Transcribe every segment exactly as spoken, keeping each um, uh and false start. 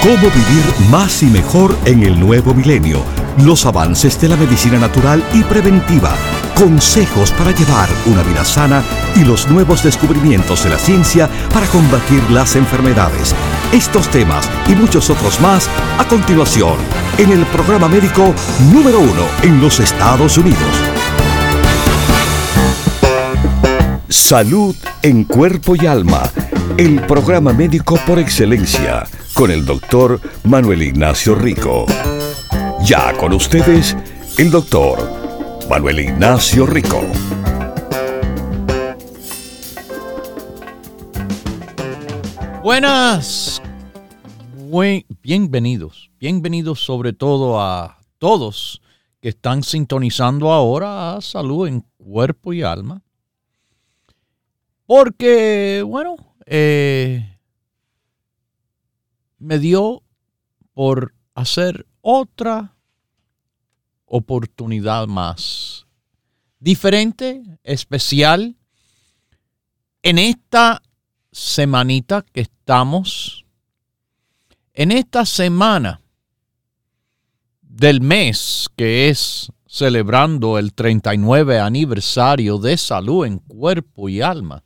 Cómo vivir más y mejor en el nuevo milenio. Los avances de la medicina natural y preventiva. Consejos para llevar una vida sana y los nuevos descubrimientos de la ciencia para combatir las enfermedades. Estos temas y muchos otros más a continuación en el programa médico número uno en los Estados Unidos. Salud en cuerpo y alma. El programa médico por excelencia con el doctor Manuel Ignacio Rico. Ya con ustedes, el doctor Manuel Ignacio Rico. Buenas, buen, bienvenidos, bienvenidos sobre todo a todos que están sintonizando ahora a Salud en Cuerpo y Alma. Porque, bueno, eh, me dio por hacer otra oportunidad más diferente, especial, en esta semanita que estamos, en esta semana del mes que es celebrando el treinta y nueve aniversario de Salud en Cuerpo y Alma.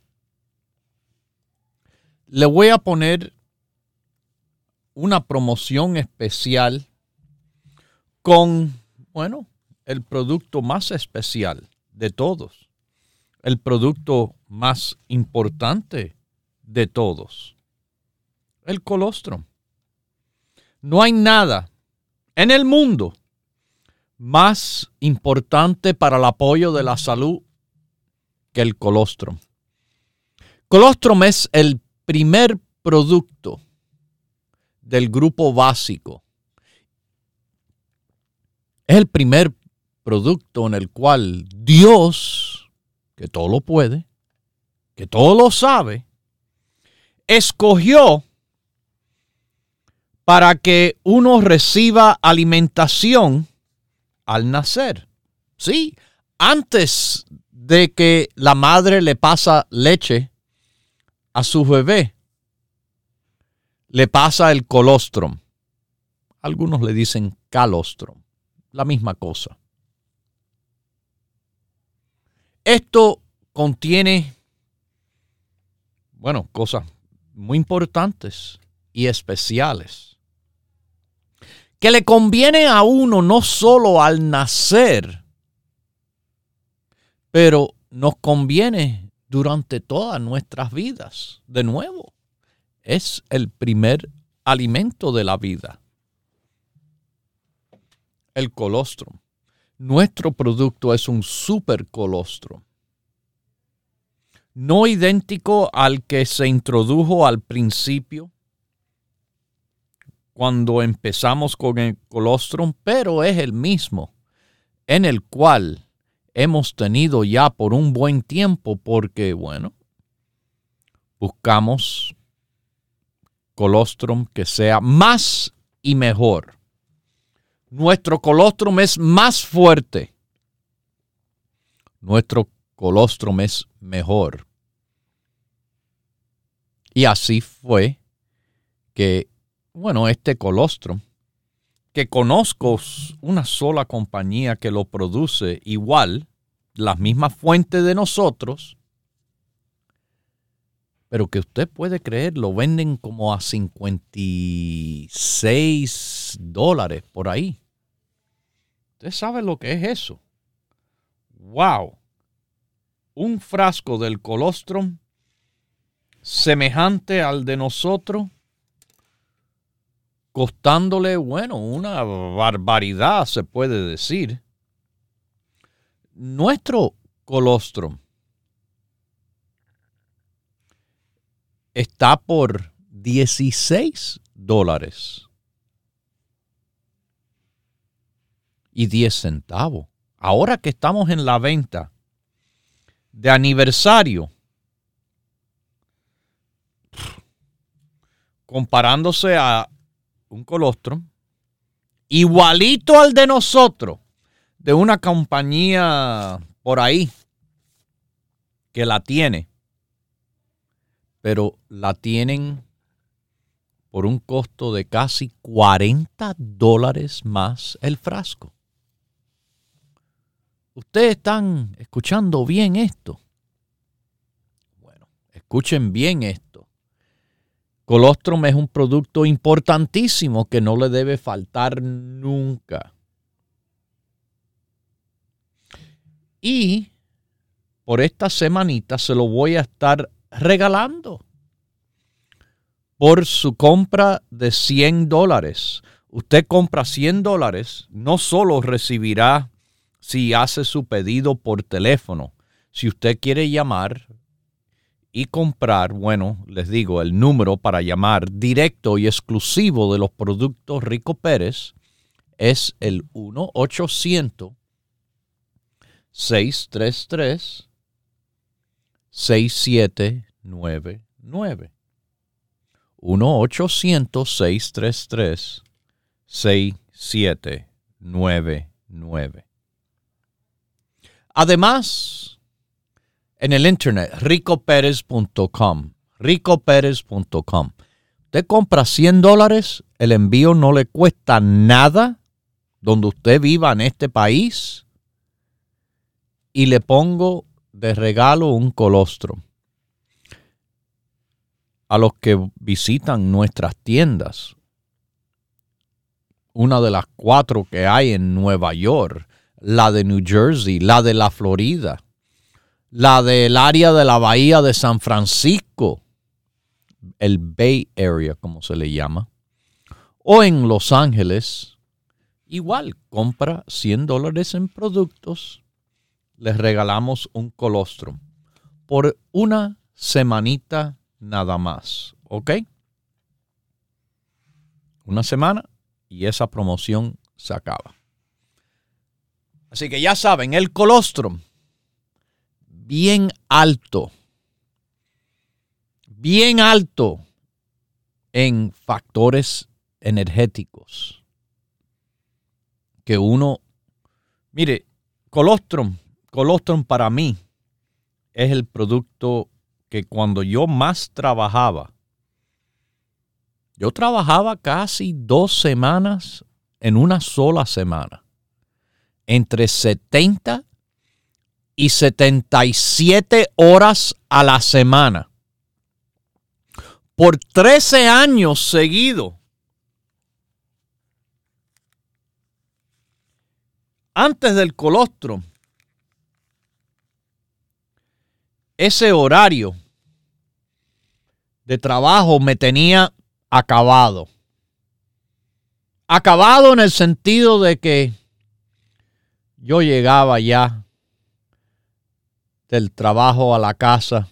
Le voy a poner una promoción especial con, bueno, el producto más especial de todos, el producto más importante de todos, el colostrum. No hay nada en el mundo más importante para el apoyo de la salud que el colostrum. Colostrum es el primer producto del grupo básico. Es el primer producto en el cual Dios, que todo lo puede, que todo lo sabe, escogió para que uno reciba alimentación al nacer. Sí, antes de que la madre le pasa leche a su bebé, le pasa el colostrum. Algunos le dicen calostrum, la misma cosa. Esto contiene, bueno, cosas muy importantes y especiales que le conviene a uno no solo al nacer, pero nos conviene durante todas nuestras vidas. De nuevo, es el primer alimento de la vida. El colostrum. Nuestro producto es un super colostrum. No idéntico al que se introdujo al principio cuando empezamos con el colostrum, pero es el mismo en el cual hemos tenido ya por un buen tiempo porque, bueno, buscamos colostrum que sea más y mejor. Nuestro colostrum es más fuerte. Nuestro colostrum es mejor. Y así fue que, bueno, este colostrum, que conozco una sola compañía que lo produce igual, las mismas fuentes de nosotros, pero que usted puede creer, lo venden como a cincuenta y seis dólares por ahí. ¿Usted sabe lo que es eso? ¡Wow! Un frasco del colostrum semejante al de nosotros, costándole, bueno, una barbaridad, se puede decir. Nuestro colostrum está por dieciséis dólares y diez centavos. Ahora que estamos en la venta de aniversario, comparándose a un colostrum igualito al de nosotros, de una compañía por ahí que la tiene, pero la tienen por un costo de casi cuarenta dólares más el frasco. ¿Ustedes están escuchando bien esto? Bueno, escuchen bien esto. Colostrum es un producto importantísimo que no le debe faltar nunca. Y por esta semanita se lo voy a estar regalando. Por su compra de cien dólares. Usted compra cien dólares, no solo recibirá si hace su pedido por teléfono. Si usted quiere llamar y comprar, bueno, les digo, el número para llamar directo y exclusivo de los productos Rico Pérez es el uno ochocientos, seiscientos treinta y tres, sesenta y siete noventa y nueve. uno ochocientos, seiscientos treinta y tres, sesenta y siete noventa y nueve. Además, en el internet, rico perez punto com, rico perez punto com. Usted compra cien dólares, el envío no le cuesta nada donde usted viva en este país y le pongo de regalo un colostrum. A los que visitan nuestras tiendas, una de las cuatro que hay en Nueva York, la de New Jersey, la de la Florida, la del área de la Bahía de San Francisco, el Bay Area, como se le llama, o en Los Ángeles, igual, compra cien dólares en productos, les regalamos un colostrum por una semanita nada más, ¿ok? Una semana y esa promoción se acaba. Así que ya saben, el colostrum, bien alto, bien alto en factores energéticos. Que uno, mire, colostrum, colostrum para mí es el producto que cuando yo más trabajaba, yo trabajaba casi dos semanas en una sola semana. Entre setenta y setenta y siete horas a la semana. Por trece años seguidos. Antes del colostrum, ese horario de trabajo me tenía acabado. Acabado en el sentido de que yo llegaba ya del trabajo a la casa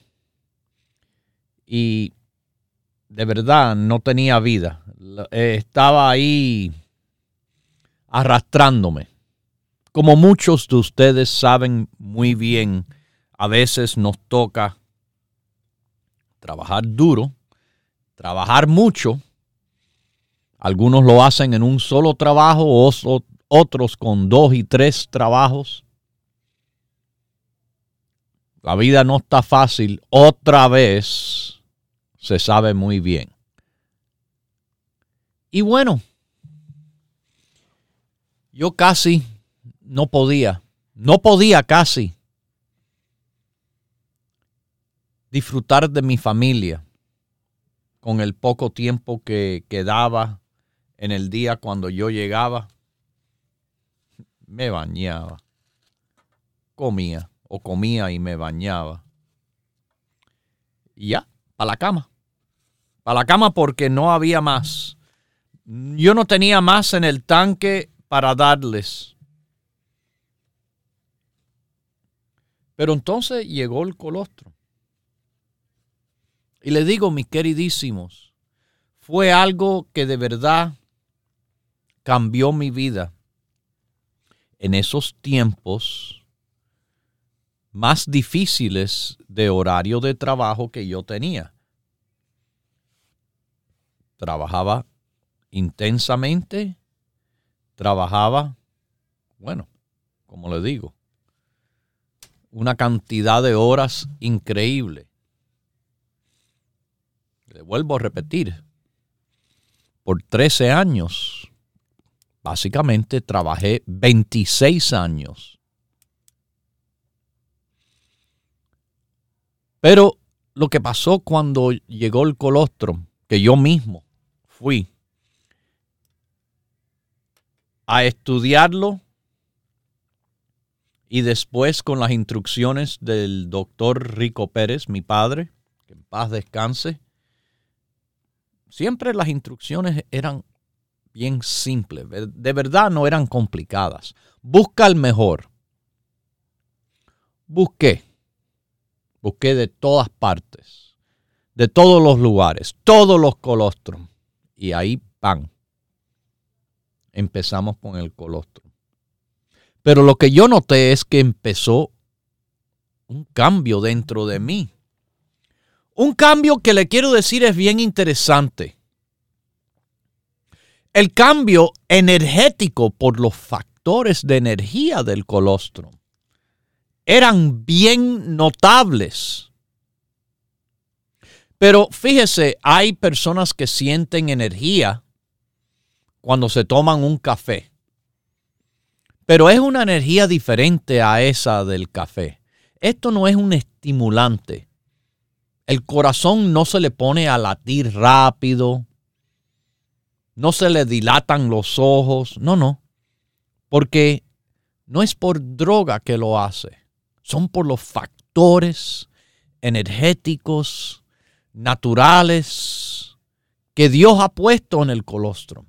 y de verdad no tenía vida. Estaba ahí arrastrándome. Como muchos de ustedes saben muy bien, a veces nos toca trabajar duro, trabajar mucho. Algunos lo hacen en un solo trabajo, otros con dos y tres trabajos. La vida no está fácil. Otra vez se sabe muy bien. Y bueno, yo casi no podía, no podía casi disfrutar de mi familia con el poco tiempo que quedaba en el día cuando yo llegaba. Me bañaba, comía o comía y me bañaba. Y ya, para la cama. Para la cama porque no había más. Yo no tenía más en el tanque para darles. Pero entonces llegó el colostrum. Y les digo, mis queridísimos, fue algo que de verdad cambió mi vida. En esos tiempos más difíciles de horario de trabajo que yo tenía. Trabajaba intensamente, trabajaba, bueno, como le digo, una cantidad de horas increíble. Le vuelvo a repetir, por trece años. Básicamente trabajé veintiséis años. Pero lo que pasó cuando llegó el colostrum, que yo mismo fui a estudiarlo y después con las instrucciones del doctor Rico Pérez, mi padre, que en paz descanse, siempre las instrucciones eran bien simples, de verdad no eran complicadas. Busca el mejor. Busqué, busqué de todas partes, de todos los lugares, todos los colostrum, y ahí, ¡pam!, empezamos con el colostrum. Pero lo que yo noté es que empezó un cambio dentro de mí. Un cambio que le quiero decir es bien interesante. El cambio energético por los factores de energía del colostrum eran bien notables. Pero fíjese, hay personas que sienten energía cuando se toman un café. Pero es una energía diferente a esa del café. Esto no es un estimulante. El corazón no se le pone a latir rápido. No se le dilatan los ojos. No, no. Porque no es por droga que lo hace. Son por los factores energéticos, naturales, que Dios ha puesto en el colostrum.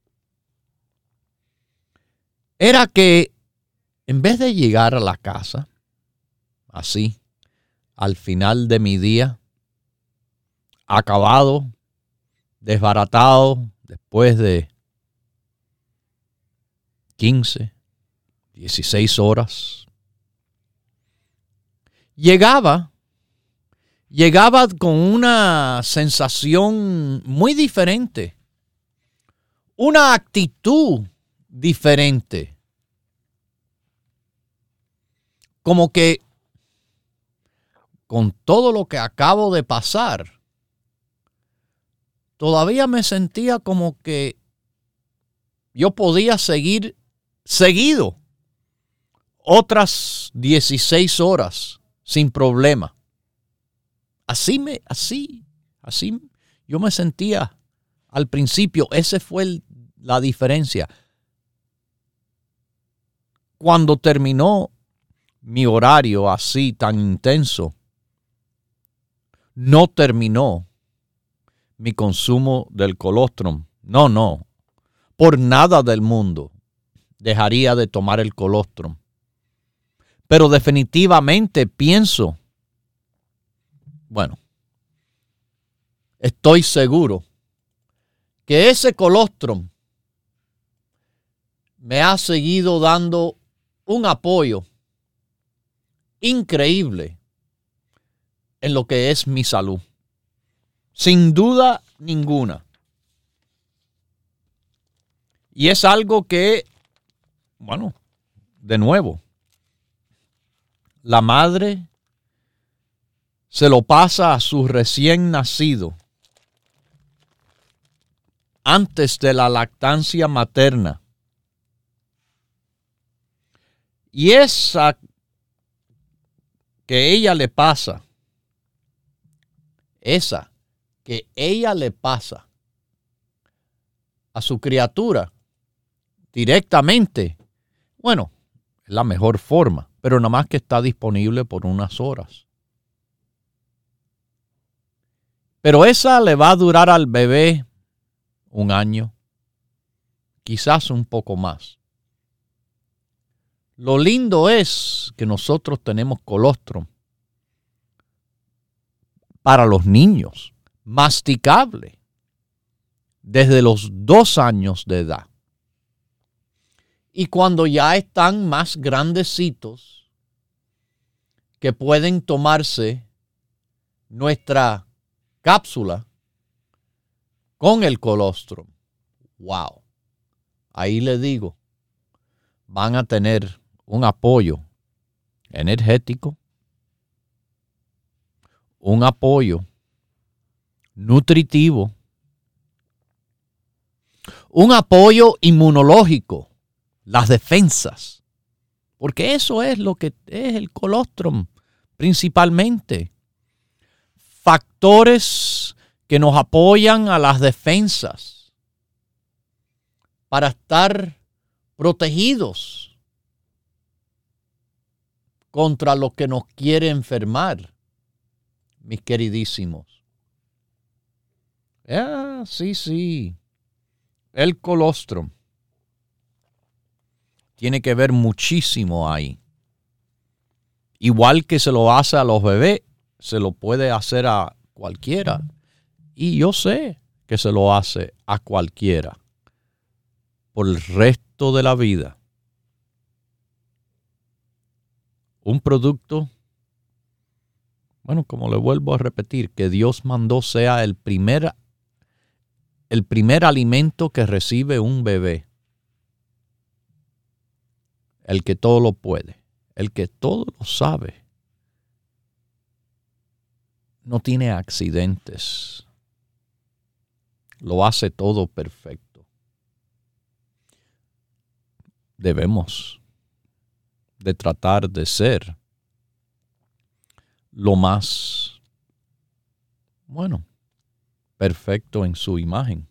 Era que en vez de llegar a la casa, así, al final de mi día, acabado, desbaratado, después de quince, dieciséis horas, llegaba, llegaba con una sensación muy diferente, una actitud diferente. Como que con todo lo que acabo de pasar, todavía me sentía como que yo podía seguir seguido otras dieciséis horas sin problema. Así me, así, así yo me sentía al principio. Esa fue el, la diferencia. Cuando terminó mi horario así tan intenso, no terminó mi consumo del colostrum. No, no. Por nada del mundo dejaría de tomar el colostrum. Pero definitivamente pienso, bueno, estoy seguro que ese colostrum me ha seguido dando un apoyo increíble en lo que es mi salud. Sin duda ninguna. Y es algo que, bueno, de nuevo, la madre se lo pasa a su recién nacido antes de la lactancia materna. Y esa que ella le pasa, esa que ella le pasa a su criatura directamente, bueno, es la mejor forma, pero nada más que está disponible por unas horas. Pero esa le va a durar al bebé un año, quizás un poco más. Lo lindo es que nosotros tenemos colostrum para los niños, masticable, desde los dos años de edad. Y cuando ya están más grandecitos, que pueden tomarse nuestra cápsula con el colostrum. Wow. Ahí le digo, van a tener un apoyo energético, un apoyo nutritivo un apoyo inmunológico, las defensas, porque eso es lo que es el colostrum principalmente. Factores que nos apoyan a las defensas para estar protegidos contra lo que nos quiere enfermar, mis queridísimos. Ah, sí, sí. El colostrum tiene que ver muchísimo ahí. Igual que se lo hace a los bebés, se lo puede hacer a cualquiera. Y yo sé que se lo hace a cualquiera por el resto de la vida. Un producto, bueno, como le vuelvo a repetir, que Dios mandó sea el primer, el primer alimento que recibe un bebé. El que todo lo puede, el que todo lo sabe. No tiene accidentes. Lo hace todo perfecto. Debemos de tratar de ser lo más, bueno, perfecto en su imagen.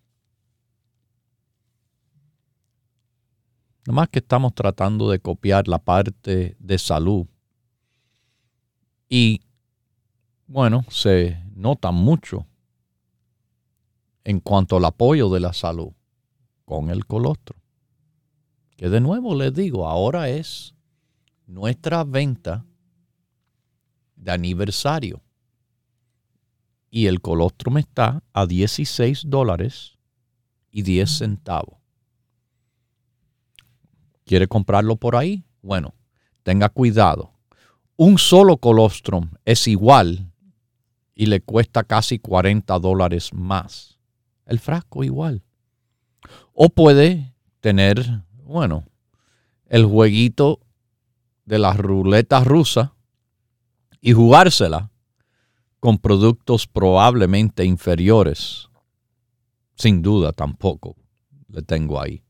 Nada más que estamos tratando de copiar la parte de salud. Y, bueno, se nota mucho en cuanto al apoyo de la salud con el colostrum. Que de nuevo les digo, ahora es nuestra venta de aniversario. Y el colostrum está a dieciséis dólares y diez centavos. ¿Quiere comprarlo por ahí? Bueno, tenga cuidado. Un solo colostrum es igual y le cuesta casi cuarenta dólares más. El frasco igual. O puede tener, bueno, el jueguito de las ruletas rusas y jugársela con productos probablemente inferiores. Sin duda tampoco le tengo ahí.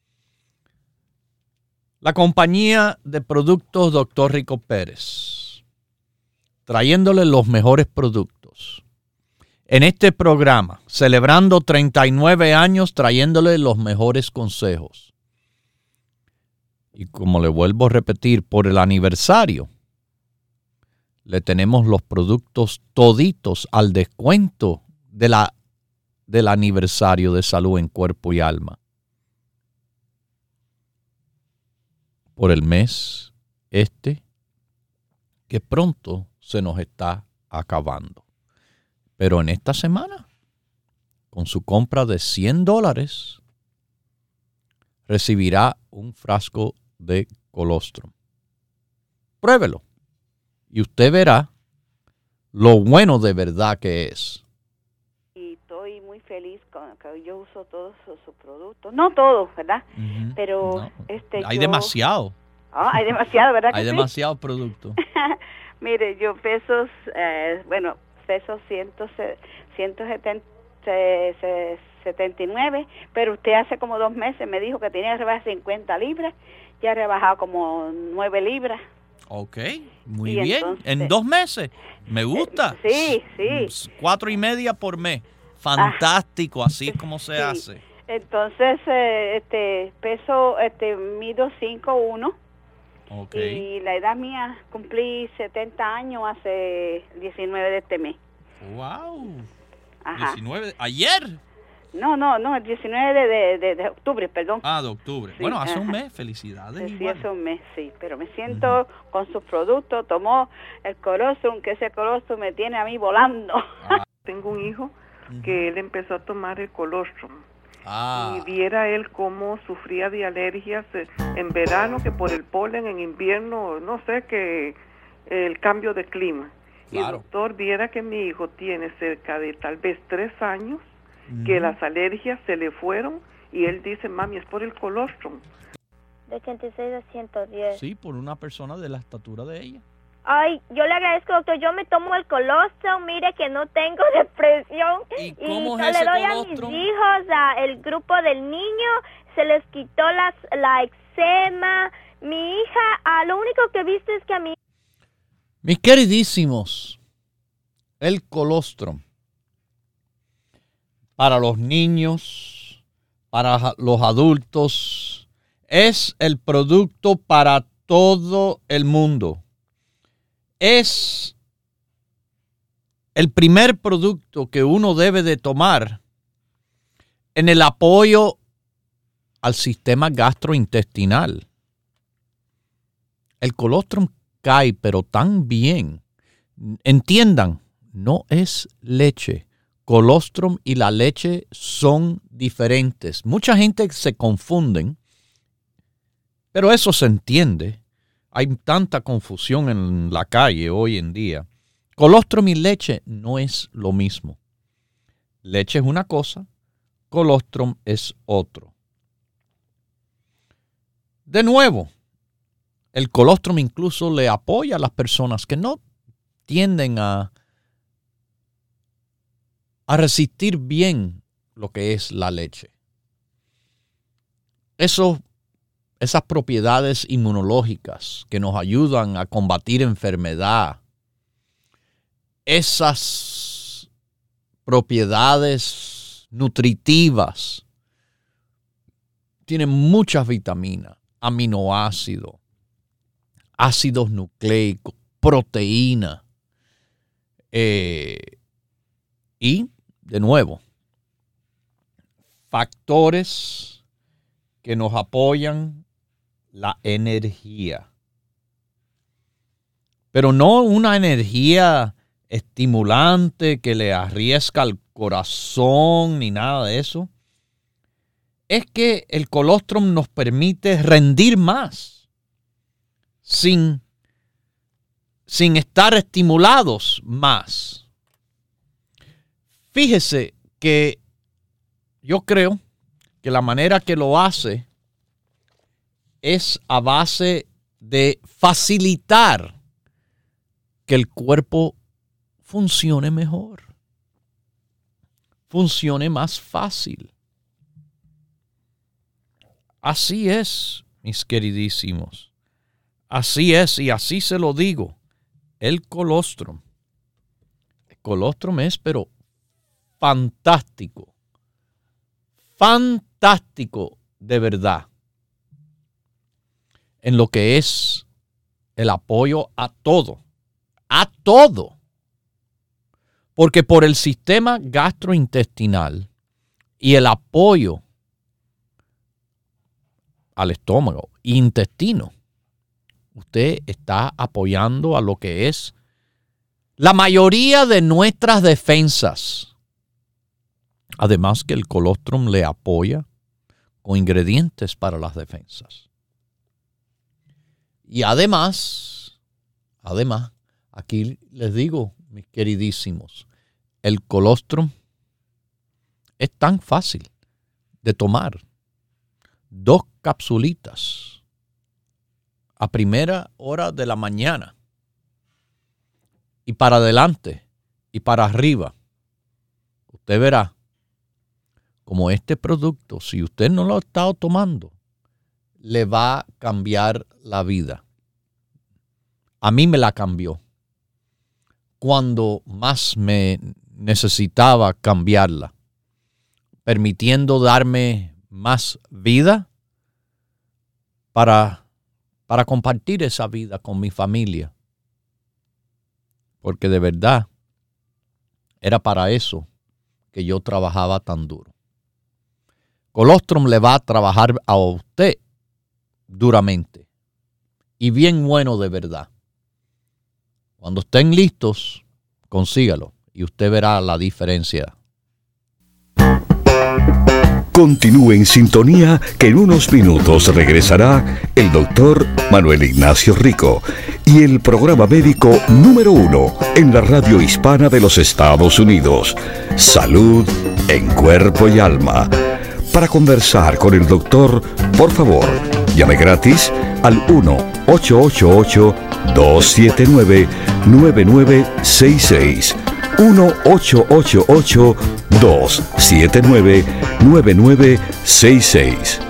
La compañía de productos doctor Rico Pérez, trayéndole los mejores productos. En este programa, celebrando treinta y nueve años, trayéndole los mejores consejos. Y como le vuelvo a repetir, por el aniversario, le tenemos los productos toditos al descuento de la, del aniversario de Salud en Cuerpo y Alma. Por el mes este, que pronto se nos está acabando. Pero en esta semana, con su compra de cien dólares, recibirá un frasco de colostrum. Pruébelo y usted verá lo bueno de verdad que es. Y estoy muy feliz con que yo uso todos sus, sus productos. No todos, ¿verdad? Uh-huh. Pero no. este hay yo... demasiado. Ah, hay demasiado, ¿verdad? Hay que demasiado sí? producto. Mire, yo peso, eh, bueno, peso ciento setenta y nueve, pero usted hace como dos meses me dijo que tenía que rebajar cincuenta libras, ya ha rebajado como nueve libras. Ok, muy y bien. Entonces, en dos meses. Me gusta. Sí, sí. Cuatro y media por mes. Fantástico, ah, así es como se sí. hace. Entonces, eh, este, peso, este, mido cinco uno. Okay. Y la edad mía, cumplí setenta años hace diecinueve de este mes. ¡Wow! Ajá. diecinueve, ¿ayer? No, no, no, el diecinueve de, de, de octubre, perdón. Ah, de octubre. Sí, bueno, hace ajá. un mes, felicidades. Sí, igual. hace un mes, sí, pero me siento uh-huh. con sus productos, tomó el colostrum, que ese colostrum me tiene a mí volando. Ah. Tengo un hijo uh-huh. que él empezó a tomar el colostrum. Ah. Y viera él cómo sufría de alergias en verano, que por el polen, en invierno, no sé, que el cambio de clima. Claro. Y doctor, viera que mi hijo tiene cerca de tal vez tres años, mm. que las alergias se le fueron, y él dice, mami, es por el colostrum. De ochenta y seis a ciento diez. Sí, por una persona de la estatura de ella. Ay, yo le agradezco, doctor. Yo me tomo el colostrum, mire que no tengo depresión. ¿Y cómo y es ese le doy colostrum? a mis hijos, a el grupo del niño, se les quitó las, la eczema. Mi hija, a lo único que viste es que a mi... Mis queridísimos, el colostrum para los niños, para los adultos, es el producto para todo el mundo. Es el primer producto que uno debe de tomar en el apoyo al sistema gastrointestinal. El colostrum cae, pero tan bien. Entiendan, no es leche. Colostrum y la leche son diferentes. Mucha gente se confunden, pero eso se entiende. Hay tanta confusión en la calle hoy en día. Colostrum y leche no es lo mismo. Leche es una cosa, colostrum es otro. De nuevo, el colostrum incluso le apoya a las personas que no tienden a, a resistir bien lo que es la leche. Eso Esas propiedades inmunológicas que nos ayudan a combatir enfermedad, esas propiedades nutritivas, tienen muchas vitaminas, aminoácidos, ácidos nucleicos, proteína. Eh, y, de nuevo, factores que nos apoyan la energía. Pero no una energía estimulante que le arriesga al corazón ni nada de eso. Es que el colostrum nos permite rendir más sin, sin estar estimulados más. Fíjese que yo creo que la manera que lo hace es a base de facilitar que el cuerpo funcione mejor, funcione más fácil. Así es, mis queridísimos. Así es, y así se lo digo. El colostrum. El colostrum es, pero fantástico. Fantástico, de verdad. En lo que es el apoyo a todo. A todo. Porque por el sistema gastrointestinal y el apoyo al estómago e intestino, usted está apoyando a lo que es la mayoría de nuestras defensas. Además que el colostrum le apoya con ingredientes para las defensas. Y además, además, aquí les digo, mis queridísimos, el colostrum es tan fácil de tomar. Dos capsulitas a primera hora de la mañana y para adelante y para arriba. Usted verá como este producto, si usted no lo ha estado tomando, le va a cambiar la vida. A mí me la cambió cuando más me necesitaba cambiarla, permitiendo darme más vida para, para compartir esa vida con mi familia. Porque de verdad era para eso que yo trabajaba tan duro. Colostrum le va a trabajar a usted duramente y bien bueno de verdad. Cuando estén listos, consígalo y usted verá la diferencia. Continúe en sintonía que en unos minutos regresará el doctor Manuel Ignacio Rico y el programa médico número uno en la radio hispana de los Estados Unidos, Salud en Cuerpo y Alma. Para conversar con el doctor, por favor, llame gratis al uno ocho ocho ocho, dos siete nueve, nueve nueve seis seis. uno ocho ocho ocho, dos siete nueve, nueve nueve seis seis.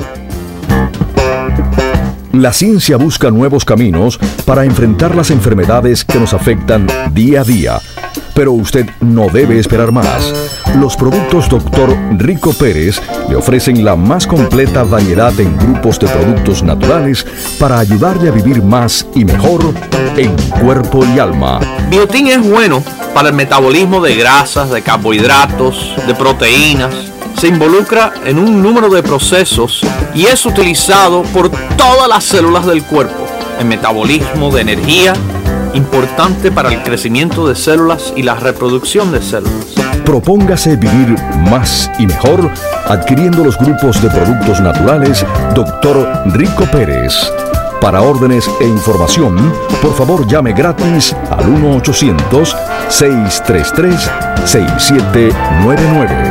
La ciencia busca nuevos caminos para enfrentar las enfermedades que nos afectan día a día. Pero usted no debe esperar más. Los productos doctor Rico Pérez le ofrecen la más completa variedad en grupos de productos naturales para ayudarle a vivir más y mejor en cuerpo y alma. Biotin es bueno para el metabolismo de grasas, de carbohidratos, de proteínas. Se involucra en un número de procesos y es utilizado por todas las células del cuerpo. El metabolismo de energía, importante para el crecimiento de células y la reproducción de células. Propóngase vivir más y mejor adquiriendo los grupos de productos naturales doctor Rico Pérez. Para órdenes e información, por favor llame gratis al uno ochocientos, seis tres tres, seis siete nueve nueve.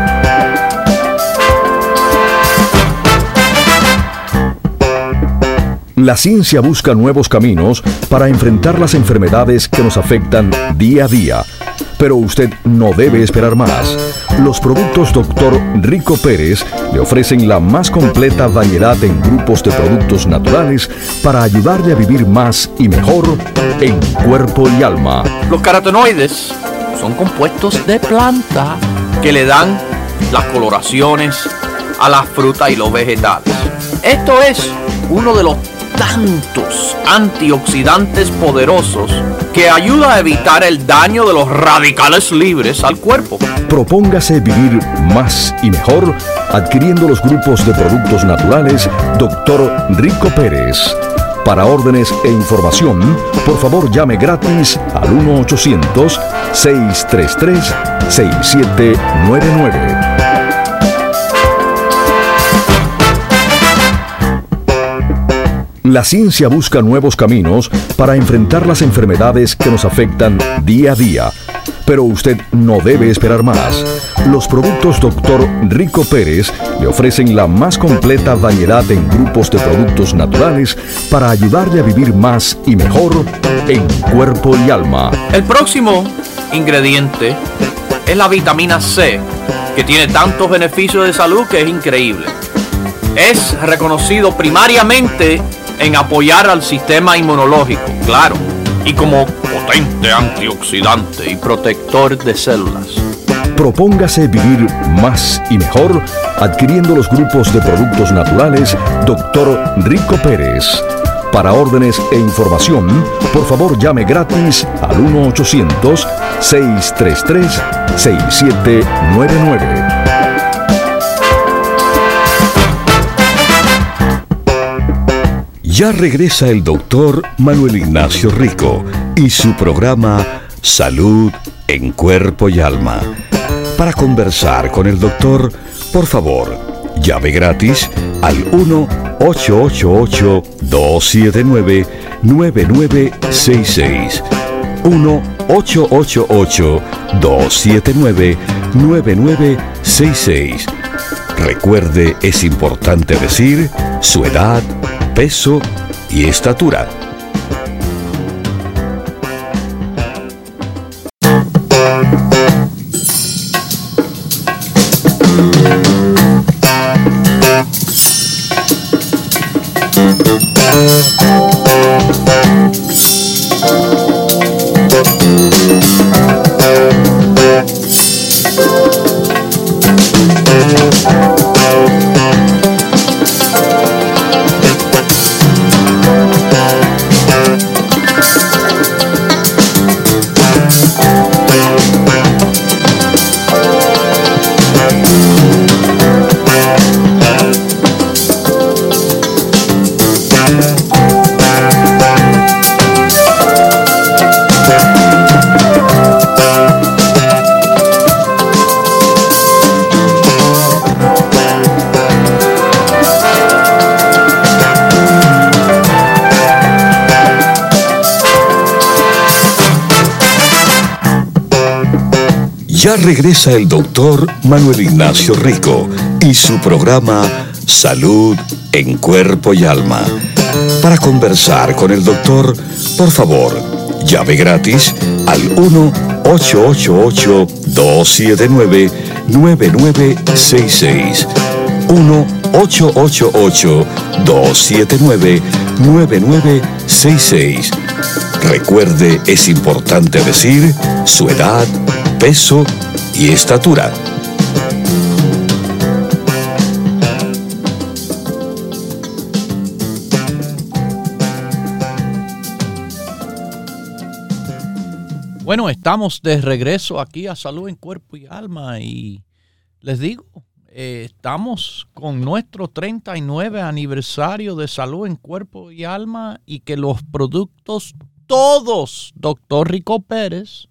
La ciencia busca nuevos caminos para enfrentar las enfermedades que nos afectan día a día. Pero usted no debe esperar más. Los productos doctor Rico Pérez le ofrecen la más completa variedad en grupos de productos naturales para ayudarle a vivir más y mejor en cuerpo y alma. Los carotenoides son compuestos de planta que le dan las coloraciones a las frutas y los vegetales. Esto es uno de los tantos antioxidantes poderosos que ayuda a evitar el daño de los radicales libres al cuerpo. Propóngase vivir más y mejor adquiriendo los grupos de productos naturales doctor Rico Pérez. Para órdenes e información, por favor llame gratis al uno ochocientos, seis tres tres, seis siete nueve nueve. La ciencia busca nuevos caminos para enfrentar las enfermedades que nos afectan día a día. Pero usted no debe esperar más. Los productos doctor Rico Pérez le ofrecen la más completa variedad en grupos de productos naturales para ayudarle a vivir más y mejor en cuerpo y alma. El próximo ingrediente es la vitamina C, que tiene tantos beneficios de salud que es increíble. Es reconocido primariamente en apoyar al sistema inmunológico, claro, y como potente antioxidante y protector de células. Propóngase vivir más y mejor adquiriendo los grupos de productos naturales doctor Rico Pérez. Para órdenes e información, por favor llame gratis al uno ochocientos, seis tres tres, seis siete nueve nueve. Ya regresa el doctor Manuel Ignacio Rico y su programa Salud en Cuerpo y Alma. Para conversar con el doctor, por favor, llame gratis al uno ocho ocho ocho, dos siete nueve, nueve nueve seis seis. uno ocho ocho ocho, dos siete nueve, nueve nueve seis seis. Recuerde, es importante decir su edad, peso y estatura. Ya regresa el doctor Manuel Ignacio Rico y su programa Salud en Cuerpo y Alma. Para conversar con el doctor, por favor, llame gratis al uno ocho ocho ocho, dos siete nueve, nueve nueve seis seis. uno ocho ocho ocho, dos siete nueve, nueve nueve seis seis. Recuerde, es importante decir su edad, peso y estatura. Bueno, estamos de regreso aquí a Salud en Cuerpo y Alma y les digo, eh, estamos con nuestro treinta y nueve aniversario de Salud en Cuerpo y Alma y que los productos todos, doctor Rico Pérez,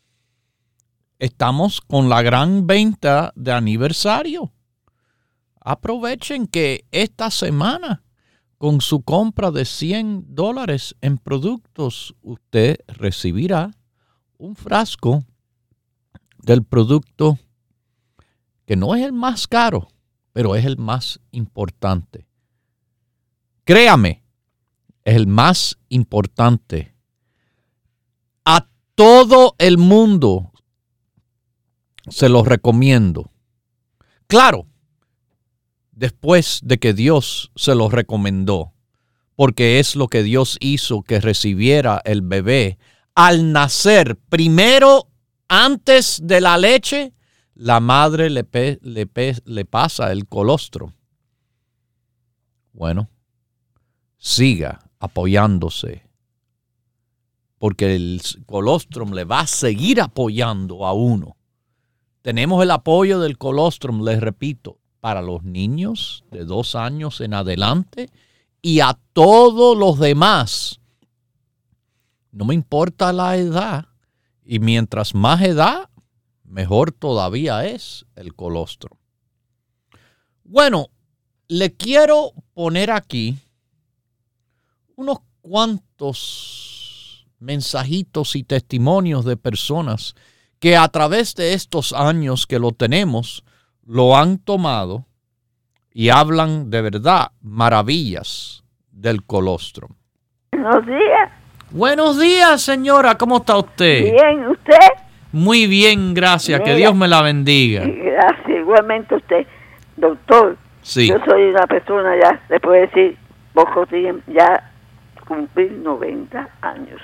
estamos con la gran venta de aniversario. Aprovechen que esta semana, con su compra de cien dólares en productos, usted recibirá un frasco del producto que no es el más caro, pero es el más importante. Créame, es el más importante. A todo el mundo se los recomiendo. Claro, después de que Dios se los recomendó, porque es lo que Dios hizo que recibiera el bebé. Al nacer, primero, antes de la leche, la madre le, pe, le, pe, le pasa el colostrum. Bueno, siga apoyándose, porque el colostrum le va a seguir apoyando a uno. Tenemos el apoyo del colostrum, les repito, para los niños de dos años en adelante y a todos los demás. No me importa la edad, y mientras más edad, mejor todavía es el colostrum. Bueno, le quiero poner aquí unos cuantos mensajitos y testimonios de personas que a través de estos años que lo tenemos, lo han tomado y hablan de verdad maravillas del colostrum. Buenos días. Buenos días, señora. ¿Cómo está usted? Bien, ¿usted? Muy bien, gracias. Mira, que Dios me la bendiga. Gracias, igualmente usted. Doctor, sí. Yo soy una persona ya, se puede decir, poco tiempo, ya cumplí noventa años.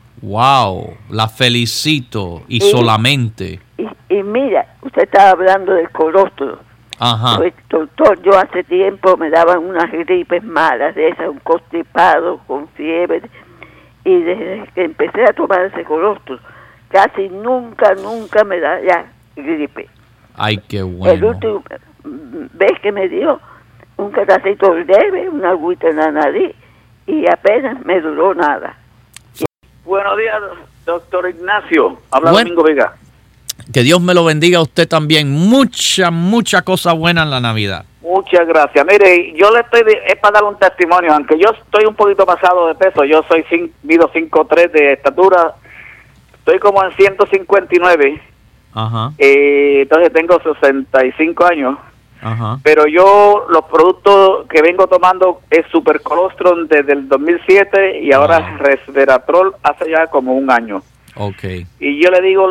Wow, la felicito y, y solamente. Y, y mira, usted estaba hablando del colostrum. Ajá. Pues, doctor, yo hace tiempo me daban unas gripes malas de esas, un constipado con fiebre. Y desde que empecé a tomar ese colostrum, casi nunca, nunca me da ya gripe. Ay, qué bueno. El último vez que me dio un catacito leve, una agüita en la nariz, y apenas me duró nada. Buenos días, doctor Ignacio. Habla Buen... Domingo Vega. Que Dios me lo bendiga a usted también. Mucha, mucha cosa buena en la Navidad. Muchas gracias. Mire, yo le estoy, es para dar un testimonio, aunque yo estoy un poquito pasado de peso, yo soy mido cinco tres de estatura, estoy como en ciento cincuenta y nueve, Ajá. Eh, entonces tengo sesenta y cinco años, Ajá. Pero yo los productos que vengo tomando es Super Colostrum desde el dos mil siete y ahora wow. Resveratrol hace ya como un año. Okay. Y yo le digo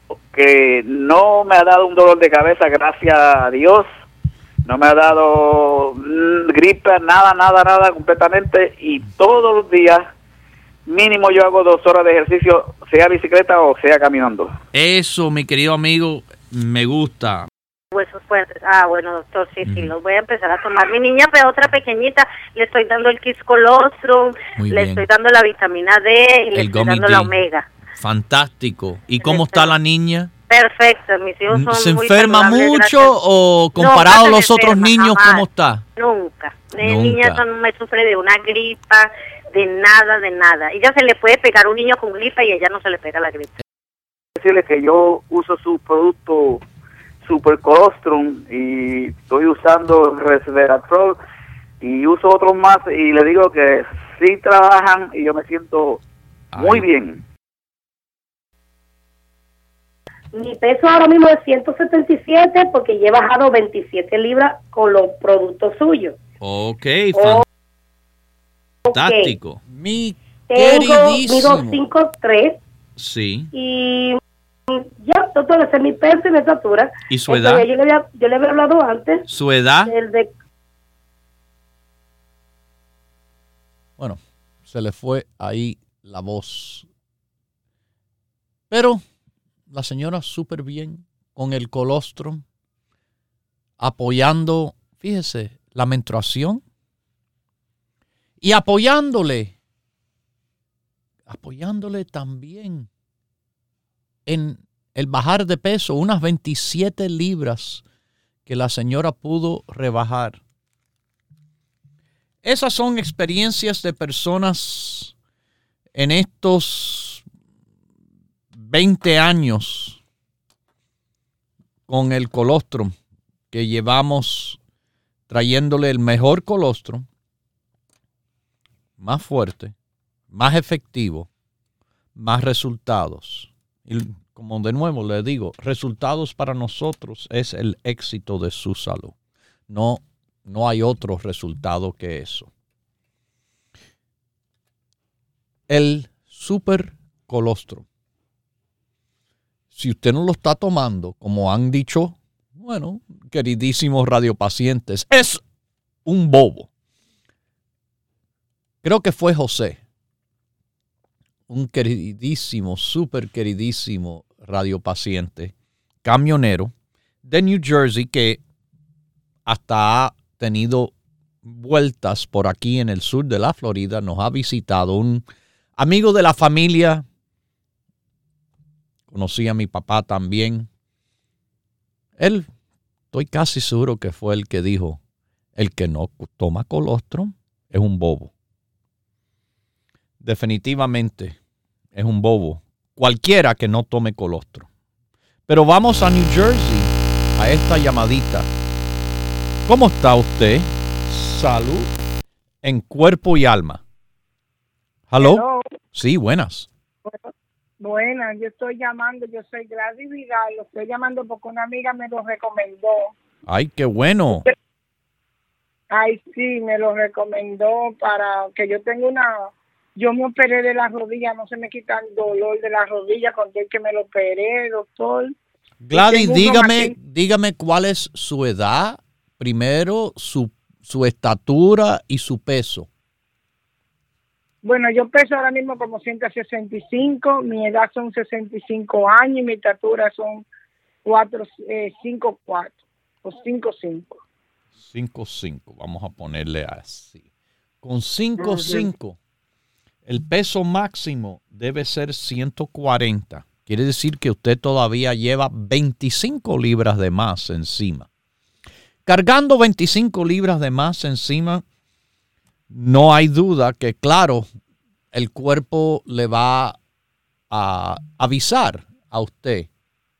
que no me ha dado un dolor de cabeza, gracias a Dios. No me ha dado gripe, nada, nada, nada, completamente. Y todos los días, mínimo yo hago dos horas de ejercicio, sea bicicleta o sea caminando. Eso, mi querido amigo, me gusta. Huesos fuertes. Ah, bueno, doctor, sí, mm. sí, los voy a empezar a tomar. Mi niña, pero otra pequeñita, le estoy dando el Kiss Colostrum, Muy le bien. estoy dando la vitamina D y el le estoy dando D. la omega. Fantástico. ¿Y cómo está la niña? Perfecto, mis hijos son ¿Se muy enferma mucho gracias. o comparado a los otros niños, jamás. cómo está? Nunca. Mi Nunca. niña no me sufre de una gripa, de nada, de nada. Ella se le puede pegar a un niño con gripa y ella no se le pega la gripa. Decirle que yo uso su producto Super Colostrum y estoy usando Resveratrol y uso otros más y le digo que sí trabajan y yo me siento Ay. muy bien. Mi peso ahora mismo es ciento setenta y siete porque he bajado veintisiete libras con los productos suyos. Ok, oh, Fantástico. Okay. Mi Tengo, queridísimo. mido cinco tres. Sí. Y ya, doctor, ese es mi peso y mi estatura. ¿Y su edad? Entonces, yo, le había, yo le había hablado antes. ¿Su edad? Del de... Bueno, se le fue ahí la voz. Pero la señora súper bien con el colostrum, apoyando, fíjese, la menstruación y apoyándole, apoyándole también en el bajar de peso, unas veintisiete libras que la señora pudo rebajar. Esas son experiencias de personas en estos veinte años con el colostrum que llevamos trayéndole el mejor colostrum, más fuerte, más efectivo, más resultados. Y como de nuevo le digo, resultados para nosotros es el éxito de su salud. No, no hay otro resultado que eso. El super colostrum. Si usted no lo está tomando, como han dicho, bueno, queridísimos radiopacientes, es un bobo. Creo que fue José, un queridísimo, súper queridísimo radiopaciente, camionero de New Jersey, que hasta ha tenido vueltas por aquí en el sur de la Florida. Nos ha visitado un amigo de la familia. Conocí a mi papá también. Él, estoy casi seguro que fue el que dijo, el que no toma colostrum es un bobo. Definitivamente es un bobo. Cualquiera que no tome colostrum. Pero vamos a New Jersey, a esta llamadita. ¿Cómo está usted? Salud en cuerpo y alma. ¿Aló? Hello. Sí, buenas. Buenas, yo estoy llamando, yo soy Gladys Vidal, lo estoy llamando porque una amiga me lo recomendó. Ay, qué bueno. Ay, sí, me lo recomendó para que yo tenga una... Yo me operé de la rodilla, no se me quita el dolor de la rodilla con el que me lo operé, doctor. Gladys, dígame, dígame cuál es su edad, primero, su, su estatura y su peso. Bueno, yo peso ahora mismo como ciento sesenta y cinco, mi edad son sesenta y cinco años y mi estatura son cuatro, eh, cinco cuatro o cinco cinco. cinco cinco, vamos a ponerle así. Con cinco cinco, el peso máximo debe ser ciento cuarenta. Quiere decir que usted todavía lleva veinticinco libras de más encima. Cargando veinticinco libras de más encima, no hay duda que, claro, el cuerpo le va a avisar a usted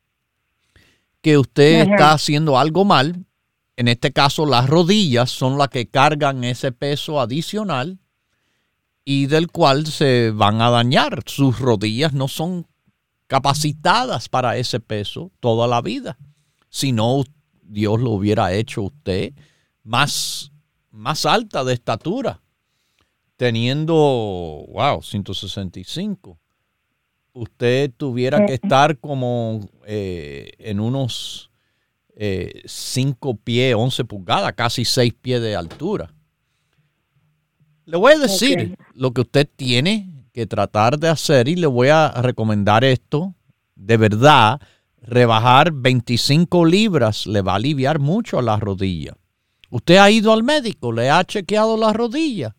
que usted uh-huh. está haciendo algo mal. En este caso, las rodillas son las que cargan ese peso adicional y del cual se van a dañar. Sus rodillas no son capacitadas para ese peso toda la vida. Si no, Dios lo hubiera hecho usted más más alta de estatura, teniendo, wow, ciento sesenta y cinco. Usted tuviera que estar como eh, en unos eh, cinco pies, once pulgadas, casi seis pies de altura. Le voy a decir okay. lo que usted tiene que tratar de hacer y le voy a recomendar esto. De verdad, rebajar veinticinco libras le va a aliviar mucho a la rodilla. ¿Usted ha ido al médico? ¿Le ha chequeado la rodilla?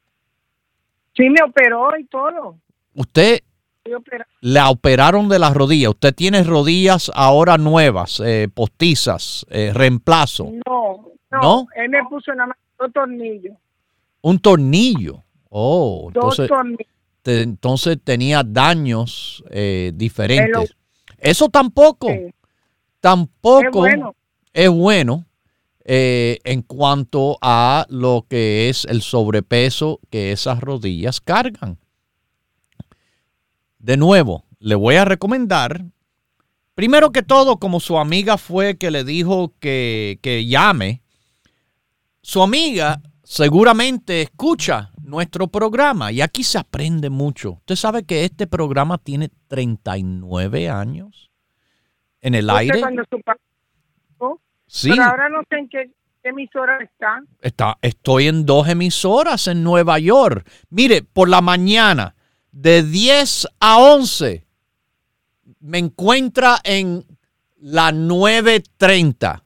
Sí, me operó y todo. ¿Usted la operaron de la rodilla? ¿Usted tiene rodillas ahora nuevas, eh, postizas, eh, reemplazo? No, no, no. Él me puso nada más dos tornillos. ¿Un tornillo? Oh, dos entonces, tornillos. Te, entonces tenía daños eh, diferentes. Lo, Eso tampoco, sí. tampoco es bueno. Es bueno Eh, en cuanto a lo que es el sobrepeso que esas rodillas cargan. De nuevo, le voy a recomendar, primero que todo, como su amiga fue que le dijo que, que llame, su amiga seguramente escucha nuestro programa y aquí se aprende mucho. Usted sabe que este programa tiene treinta y nueve años en el aire. Sí. Pero ahora no sé en qué emisora está. está. Estoy en dos emisoras en Nueva York. Mire, por la mañana, de diez a once, me encuentra en la nueve treinta.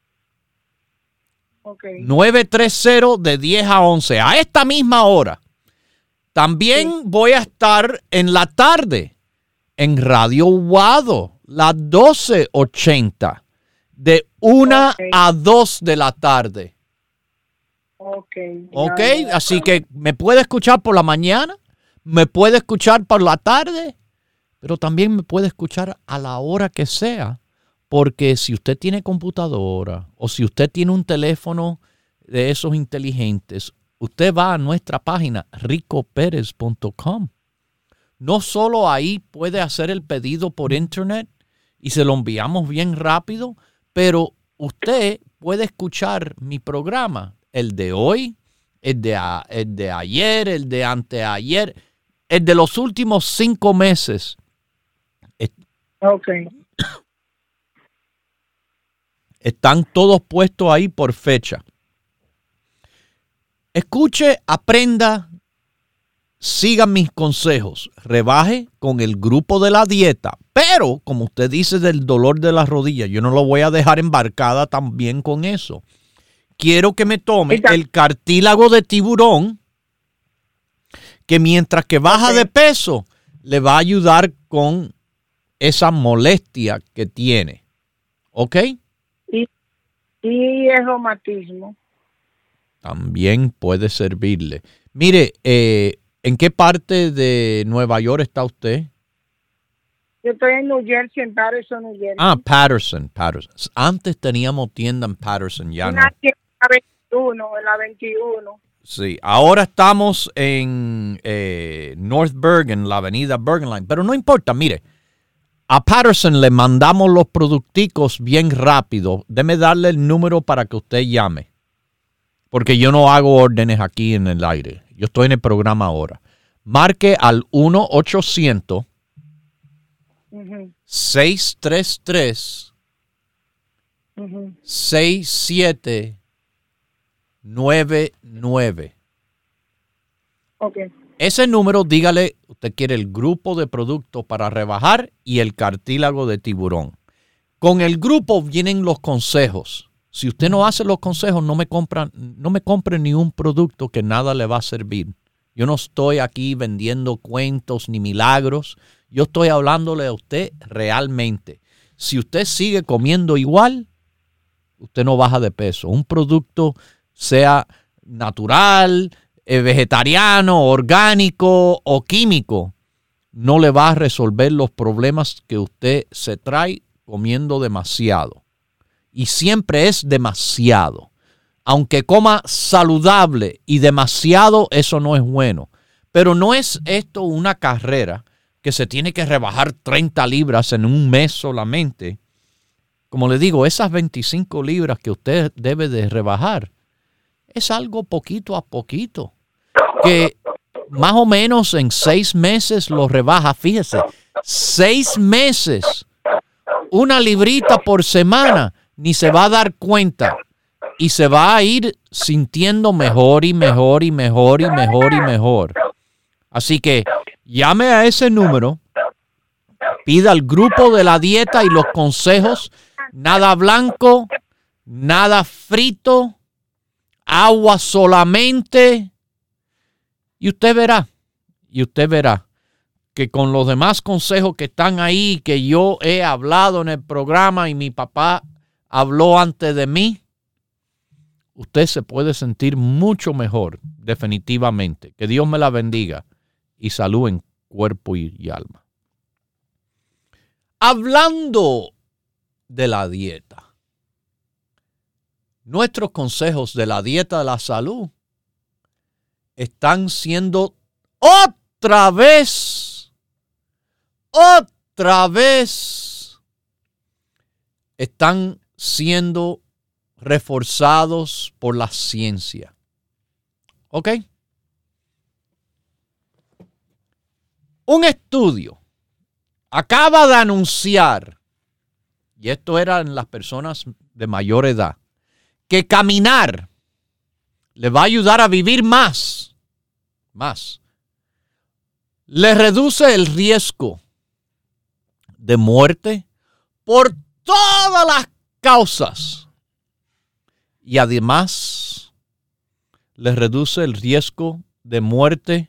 Okay. nueve treinta de diez a once, a esta misma hora. También sí. Voy a estar en la tarde en Radio Guado, la doce ochenta, de una okay. a dos de la tarde. Ok. Ok, así que me puede escuchar por la mañana, me puede escuchar por la tarde, pero también me puede escuchar a la hora que sea. Porque si usted tiene computadora o si usted tiene un teléfono de esos inteligentes, usted va a nuestra página rico pérez punto com. No solo ahí puede hacer el pedido por internet y se lo enviamos bien rápido, pero usted puede escuchar mi programa, el de hoy, el de, a, el de ayer, el de anteayer, el de los últimos cinco meses. Ok. Están todos puestos ahí por fecha. Escuche, aprenda, siga mis consejos. Rebaje con el grupo de la dieta. Pero, como usted dice del dolor de las rodillas, yo no lo voy a dejar embarcada también con eso. Quiero que me tome el cartílago de tiburón, que mientras que baja okay. de peso, le va a ayudar con esa molestia que tiene. ¿Ok? Y, y el reumatismo. También puede servirle. Mire, eh, ¿en qué parte de Nueva York está usted? Yo estoy en New Jersey, en Patterson, New Jersey. Ah, Patterson, Patterson. Antes teníamos tienda en Patterson, ya no. En la veintiuno, en la veintiuno. Sí, ahora estamos en eh, North Bergen, la avenida Bergen Line. Pero no importa, mire. A Patterson le mandamos los producticos bien rápido. Déme darle el número para que usted llame. Porque yo no hago órdenes aquí en el aire. Yo estoy en el programa ahora. Marque al uno ochocientos seis tres tres seis siete nueve nueve. Ok. Ese número, dígale, usted quiere el grupo de productos para rebajar y el cartílago de tiburón. Con el grupo vienen los consejos. Si usted no hace los consejos, no me compra, no me compre ni un producto que nada le va a servir. Yo no estoy aquí vendiendo cuentos ni milagros. Yo estoy hablándole a usted realmente. Si usted sigue comiendo igual, usted no baja de peso. Un producto sea natural, eh, vegetariano, orgánico o químico, no le va a resolver los problemas que usted se trae comiendo demasiado. Y siempre es demasiado. Aunque coma saludable y demasiado, eso no es bueno. Pero no es esto una carrera que se tiene que rebajar treinta libras en un mes solamente. Como le digo, esas veinticinco libras que usted debe de rebajar es algo poquito a poquito. Que más o menos en seis meses lo rebaja. Fíjese, seis meses, una librita por semana, ni se va a dar cuenta. Y se va a ir sintiendo mejor y mejor y mejor y mejor y mejor. Así que llame a ese número, pida el grupo de la dieta y los consejos, nada blanco, nada frito, agua solamente. Y usted verá, y usted verá que con los demás consejos que están ahí, que yo he hablado en el programa y mi papá habló antes de mí, usted se puede sentir mucho mejor, definitivamente. Que Dios me la bendiga y salud en cuerpo y, y alma. Hablando de la dieta, nuestros consejos de la dieta de la salud están siendo otra vez, otra vez, están siendo reforzados por la ciencia. ¿Ok? Un estudio acaba de anunciar, y esto era en las personas de mayor edad, que caminar le va a ayudar a vivir más, más. Le reduce el riesgo de muerte por todas las causas. Y además, le reduce el riesgo de muerte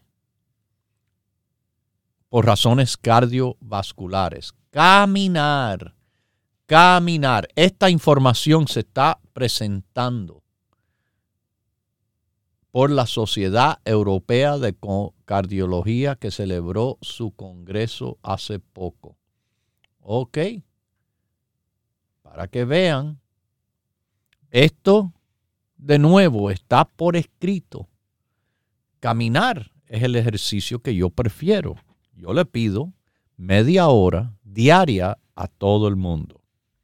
por razones cardiovasculares. Caminar, caminar. Esta información se está presentando por la Sociedad Europea de Cardiología, que celebró su congreso hace poco. Ok. Para que vean, esto de nuevo está por escrito. Caminar es el ejercicio que yo prefiero. Yo le pido media hora diaria a todo el mundo.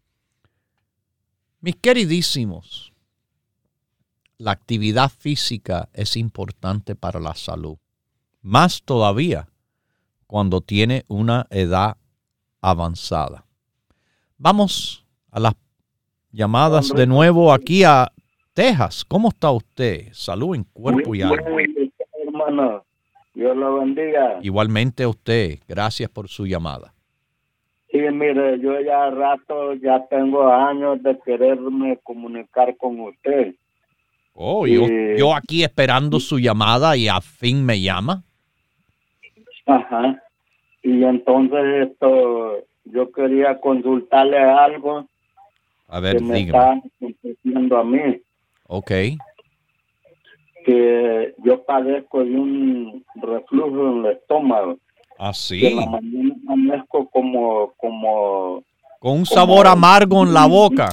Mis queridísimos, la actividad física es importante para la salud. Más todavía cuando tiene una edad avanzada. Vamos a las llamadas de nuevo aquí a Texas. ¿Cómo está usted? Salud en cuerpo y alma. Hermano, Dios lo bendiga. Igualmente a usted. Gracias por su llamada. Sí, mire, yo ya rato, ya tengo años de quererme comunicar con usted. Oh, y... yo, yo aquí esperando su llamada y a fin me llama. Ajá. Y entonces esto, yo quería consultarle algo. A ver, que me dígame. está aconteciendo a mí. Ok. Que yo padezco de un reflujo en el estómago. ¿Ah, sí? Que en la mañana amanezco como, como... Con un sabor como, amargo en la boca.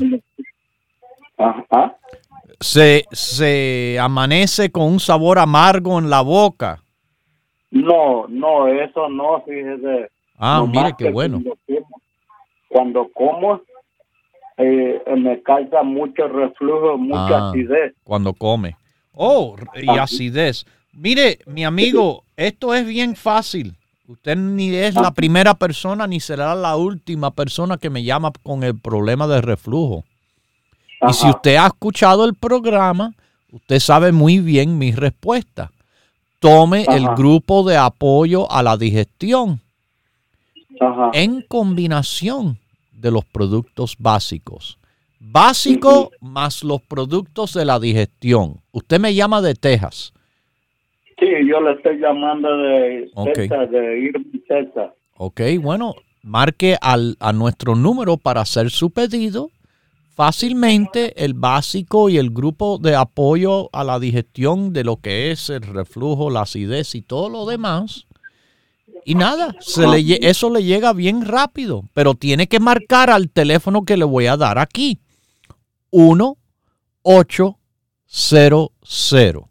Ajá. Se, se amanece con un sabor amargo en la boca. No, no, eso no, fíjese. Ah, mire qué bueno. Cuando como, cuando como eh, me causa mucho reflujo, mucha ah, acidez. Cuando come. Oh, y acidez. Mire, mi amigo, esto es bien fácil. Usted ni es la primera persona ni será la última persona que me llama con el problema de reflujo. Ajá. Y si usted ha escuchado el programa, usted sabe muy bien mi respuesta. Tome Ajá. el grupo de apoyo a la digestión Ajá. en combinación de los productos básicos. Básico uh-huh. más los productos de la digestión. Usted me llama de Texas. Sí, yo le estoy llamando de okay. Texas, de Irving, Texas. Ok, bueno, marque al, a nuestro número para hacer su pedido. Fácilmente el básico y el grupo de apoyo a la digestión de lo que es el reflujo, la acidez y todo lo demás. Y nada, se le, eso le llega bien rápido, pero tiene que marcar al teléfono que le voy a dar aquí. uno ocho cero cero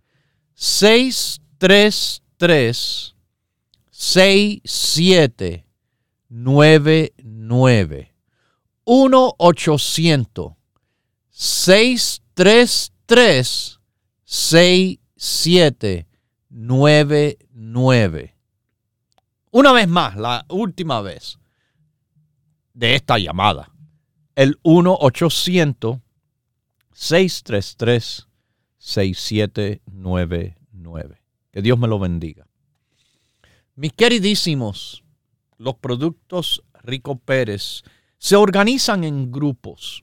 seis tres tres seis siete nueve nueve. uno ochocientos seis tres tres seis siete nueve nueve. Una vez más, la última vez de esta llamada. El uno ochocientos seis tres tres seis siete nueve nueve. Que Dios me lo bendiga. Mis queridísimos, los productos Rico Pérez se organizan en grupos,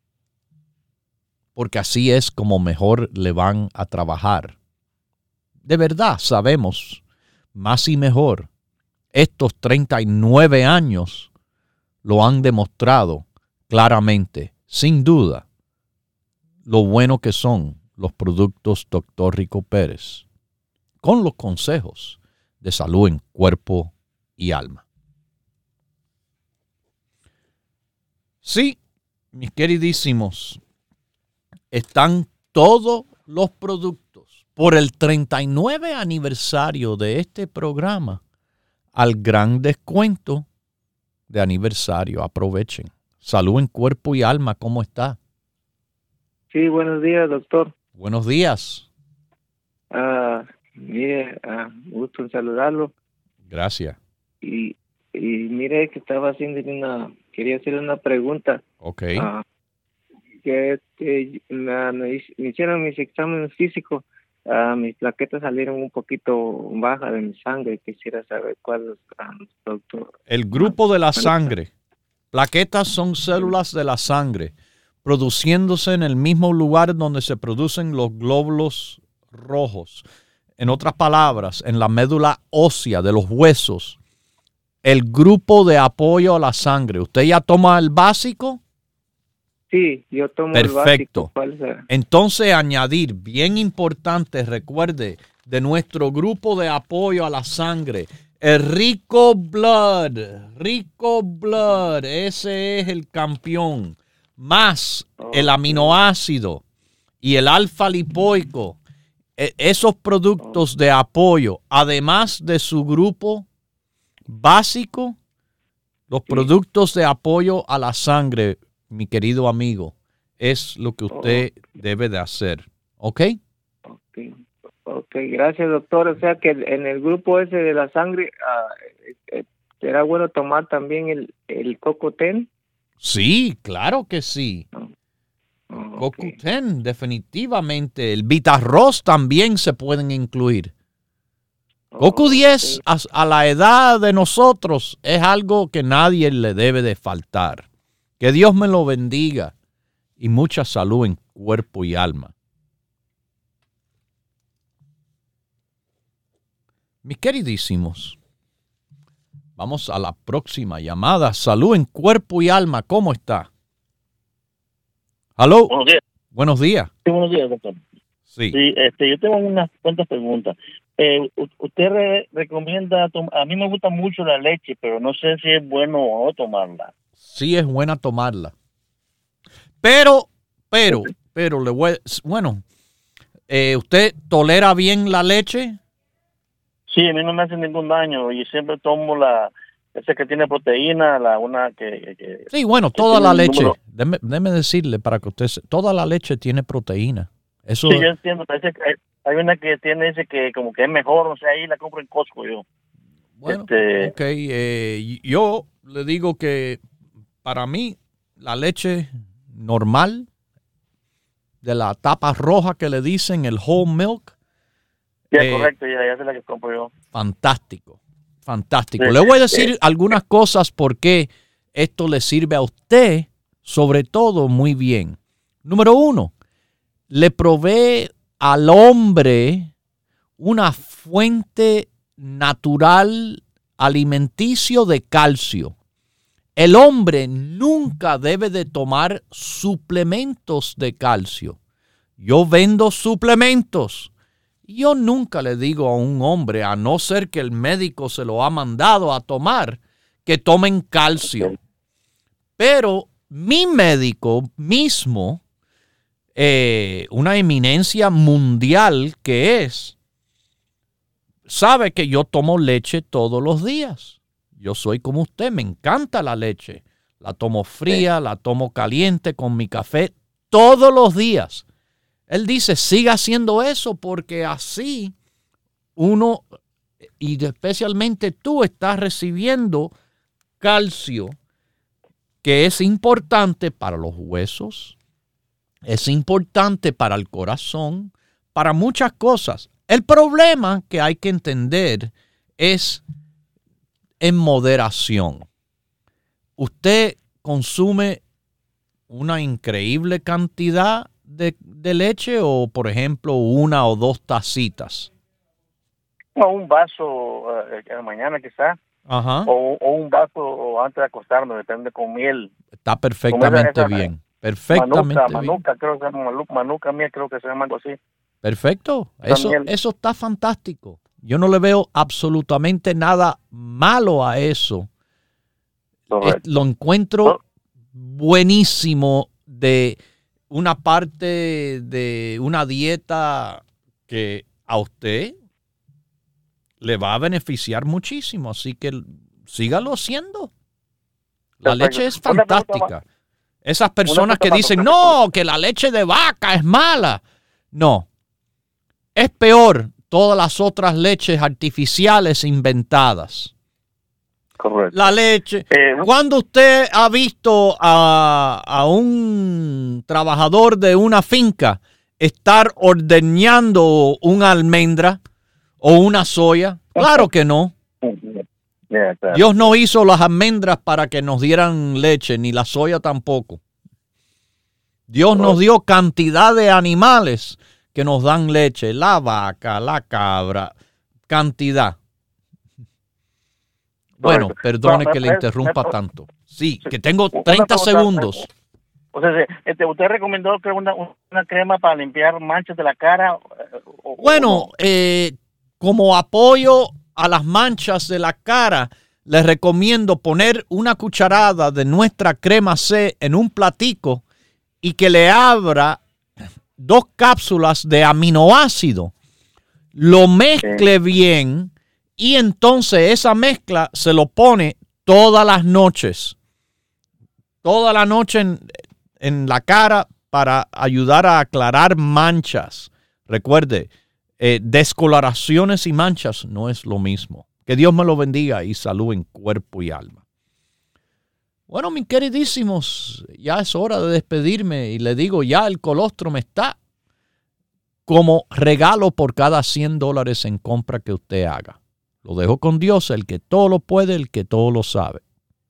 porque así es como mejor le van a trabajar. De verdad, sabemos, más y mejor, estos treinta y nueve años lo han demostrado claramente, sin duda, lo bueno que son los productos doctor Rico Pérez, con los consejos de salud en cuerpo y alma. Sí, mis queridísimos, están todos los productos por el treinta y nueve aniversario de este programa al gran descuento de aniversario. Aprovechen. Salud en cuerpo y alma, ¿cómo está? Sí, buenos días, doctor. Buenos días. Uh, mire, uh, gusto en saludarlo. Gracias. Y, y mire que estaba haciendo una, quería hacerle una pregunta. Ok. Uh, que este, me, me, me hicieron mis exámenes físicos, uh, mis plaquetas salieron un poquito bajas de mi sangre. Quisiera saber cuál es, uh, doctor. El grupo de la sangre. Plaquetas son células de la sangre produciéndose en el mismo lugar donde se producen los glóbulos rojos. En otras palabras, en la médula ósea de los huesos. El grupo de apoyo a la sangre. ¿Usted ya toma el básico? Sí, yo tomo Perfecto. el básico. ¿Cuál? Entonces, añadir, bien importante, recuerde, de nuestro grupo de apoyo a la sangre, el Rico Blood, Rico Blood, ese es el campeón, más okay. el aminoácido y el alfa lipoico, esos productos de apoyo, además de su grupo básico, los sí. productos de apoyo a la sangre, mi querido amigo, es lo que usted oh. debe de hacer. ¿Ok? Ok, ok, gracias, doctor. O sea que en el grupo ese de la sangre, uh, ¿será bueno tomar también el, el CoQ ten? Sí, claro que sí. Oh. Oh, okay. CoQ ten, definitivamente. El Vitarroz también se pueden incluir. Oh, C O Q diez okay. a, a la edad de nosotros es algo que nadie le debe de faltar. Que Dios me lo bendiga y mucha salud en cuerpo y alma. Mis queridísimos, vamos a la próxima llamada. Salud en cuerpo y alma, ¿cómo está? ¿Aló? Buenos días. Buenos días. Sí, buenos días, doctor. Sí. Sí, este, yo tengo unas cuantas preguntas. Eh, usted re recomienda, a mí me gusta mucho la leche, pero no sé si es bueno o no tomarla. Sí es buena tomarla. Pero, pero, pero, le voy, bueno, eh, ¿usted tolera bien la leche? Sí, a mí no me hace ningún daño y siempre tomo la, esa que tiene proteína, la una que... que sí, bueno, toda la leche, déme, déme decirle para que usted, toda la leche tiene proteína. Eso, sí, yo entiendo, parece que hay, hay una que tiene ese que como que es mejor, o sea, ahí la compro en Costco yo. Bueno, este, ok, eh, yo le digo que para mí la leche normal, de la tapa roja que le dicen, el whole milk. Ya, eh, correcto, ya, ya es la que compro yo. Fantástico, fantástico. Sí, le voy a decir sí. algunas cosas porque esto le sirve a usted, sobre todo, muy bien. Número uno, le provee al hombre una fuente natural alimenticio de calcio. El hombre nunca debe de tomar suplementos de calcio. Yo vendo suplementos. Yo nunca le digo a un hombre, a no ser que el médico se lo ha mandado a tomar, que tomen calcio. Pero mi médico mismo, eh, una eminencia mundial que es, sabe que yo tomo leche todos los días. Yo soy como usted, me encanta la leche. La tomo fría, la tomo caliente con mi café todos los días. Él dice, siga haciendo eso porque así uno, y especialmente tú, estás recibiendo calcio que es importante para los huesos, es importante para el corazón, para muchas cosas. El problema que hay que entender es en moderación. Usted consume una increíble cantidad de, de leche o, por ejemplo, una o dos tacitas. O un vaso eh, en la mañana quizás. Ajá. O, o un vaso antes de acostarme, depende, con miel. Está perfectamente esa, bien. Perfectamente manuca, bien. Manuca, creo que se llama manuca miel, creo que se llama algo así. Perfecto. Eso, eso está fantástico. Yo no le veo absolutamente nada malo a eso. Es, lo encuentro buenísimo de una parte de una dieta que a usted le va a beneficiar muchísimo. Así que sígalo haciendo. La Perfecto. leche es fantástica. Esas personas que dicen, no, que la leche de vaca es mala. No. es peor todas las otras leches artificiales inventadas. Correcto. La leche. Eh, ¿Cuándo usted ha visto a, a un trabajador de una finca estar ordeñando una almendra o una soya? Claro que no. Yeah, claro. Dios no hizo las almendras para que nos dieran leche, ni la soya tampoco. Dios nos dio cantidad de animales que nos dan leche. La vaca, la cabra, cantidad. Bueno, perdone que le interrumpa tanto. Sí, que tengo treinta segundos. O sea, este, ¿usted recomendó que una, una crema para limpiar manchas de la cara? Bueno, eh, como apoyo a las manchas de la cara, les recomiendo poner una cucharada de nuestra crema C en un platico y que le abra dos cápsulas de aminoácido. Lo mezcle bien. Y entonces esa mezcla se lo pone todas las noches. Toda la noche en, en la cara para ayudar a aclarar manchas. Recuerde, eh, descoloraciones y manchas no es lo mismo. Que Dios me lo bendiga y salud en cuerpo y alma. Bueno, mis queridísimos, ya es hora de despedirme y le digo, ya el colostrum está como regalo por cada cien dólares en compra que usted haga. Lo dejo con Dios, el que todo lo puede, el que todo lo sabe.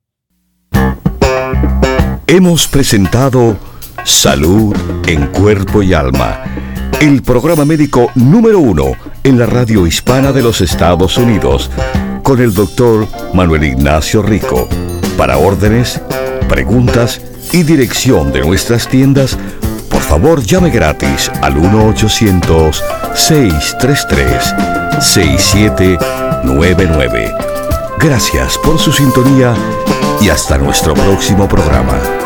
Hemos presentado Salud en Cuerpo y Alma, el programa médico número uno en la radio hispana de los Estados Unidos, con el doctor Manuel Ignacio Rico. Para órdenes, preguntas y dirección de nuestras tiendas, por favor llame gratis al uno ochocientos, seis tres tres, seis siete nueve nueve. Gracias por su sintonía y hasta nuestro próximo programa.